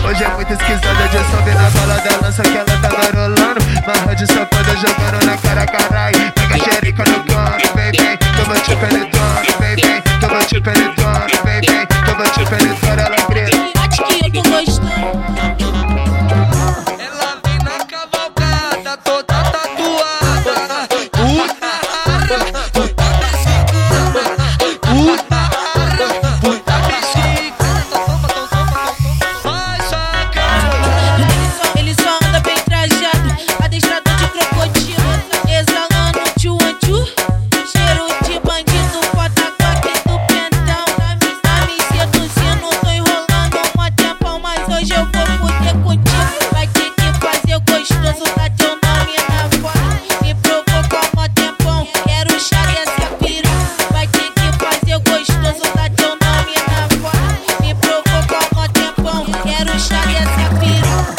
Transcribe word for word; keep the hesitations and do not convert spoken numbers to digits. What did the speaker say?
Hoje é muito esquisada de sobe na bala da lança que ela tá garolando. Marra de safada jogando na cara, carai. Pega a xerica no cano, vem, vem. Toma te penetrando, vem, vem. Toma te penetrando, vem, vem. Toma te penetrando, ela grita. Acho que eu tô gostando. Ela vem na cavalgada, toda tatuada. Puta rara, puta mexicana. Puta rara, puta mexicana. Toma, toma, toma, toma. Vai sacar. Ele só, ele só anda bem trajado, adestrado de crocodilo, exalando tchu-tchu, cheiro de bandido, bota aqui do pentão. Tá me seduzindo, tô enrolando um tempão, mas hoje eu vou foder contigo. Vai ter que fazer gostoso, tá teu nome na foto. Me provocou um tempão, quero chá dessa piru. Vai ter que fazer gostoso, tá teu nome na foto. Me provocou um tempão, quero chá dessa piru.